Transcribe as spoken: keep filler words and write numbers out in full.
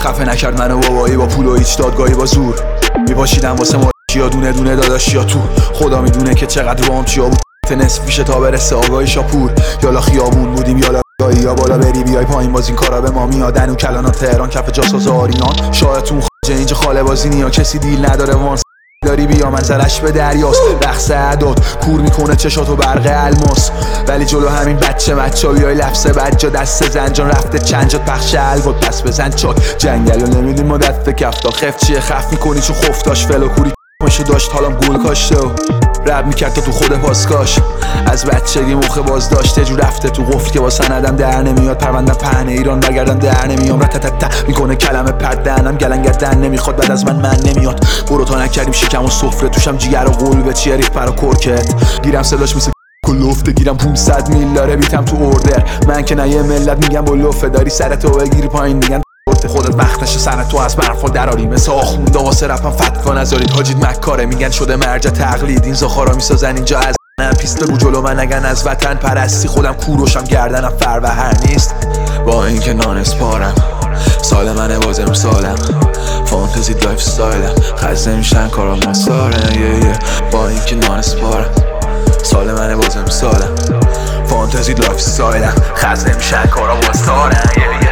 خفه نکرد منو بابایی با پول و هیچ دادگاهی با زور میپاشیدم واسه ما یا دونه دونه داداش یا تو خدا میدونه که چقدر روام چیا بود نصف میشه تا برسه آگاهی شاپور یالا خیابون بودیم یالا بیایی یا بالا بری بیای پایین باز این کارا به ما میادن و کلان تهران کف جاساز آریان شاهدتون خواجه اینجا خاله بازی نیا کسی دیل نداره وانس داری بیا منظرش به دریاست رقص اعداد کور میکنه چشاتو برق الماس ولی جلو همین بچه مچا بیای لفظ بجا دست زنجان رفته چند جات پخش الگات پس بزن چاک جنگل رو نمیدیم ما دست کفتا خف چیه خف میکنی چون خف داشت فلو کوری ماشو داشت حالم گول کاشته و رب میکرد تا تو خود پاسکاش از بچگی مخه باز داشته جو رفته تو قفل که واسه ندم در نمیاد پروندم پهنه ایران بگردم در نمیام رتتت میکنه کلمه پرد دهنم گلنگردن نمیخواد بعد از من من نمیاد برو تا نکردیم شکم و سفره توشم جیگر و قلبه چیه ریخ پر و کرکت گیرم صداش مثل کلوفته گیرم پونصد میل داره بیتم تو اوردر من که نه یه ملت میگم بلوفه داری سرتو بگیری پایین میگن خودت وقتش سر تو از برفا دراری مثل آخونده واسه رپم فتوا نذارید حاجید مکاره میگن شده مرجع تقلید این زخارا میسازن اینجا از من پیست بگو جلو من نگن از وطن پرستی خودم کوروشم گردنم فر و هر نیست با اینکه نان اسپارم سال منه بازم سالم فانتزی لایف ستایلم خزه میشن کارا مساره یه یه با اینکه نان اسپارم سال منه بازم سالم فانتزی لایف ستایلم خزه میشن کارا مساره یه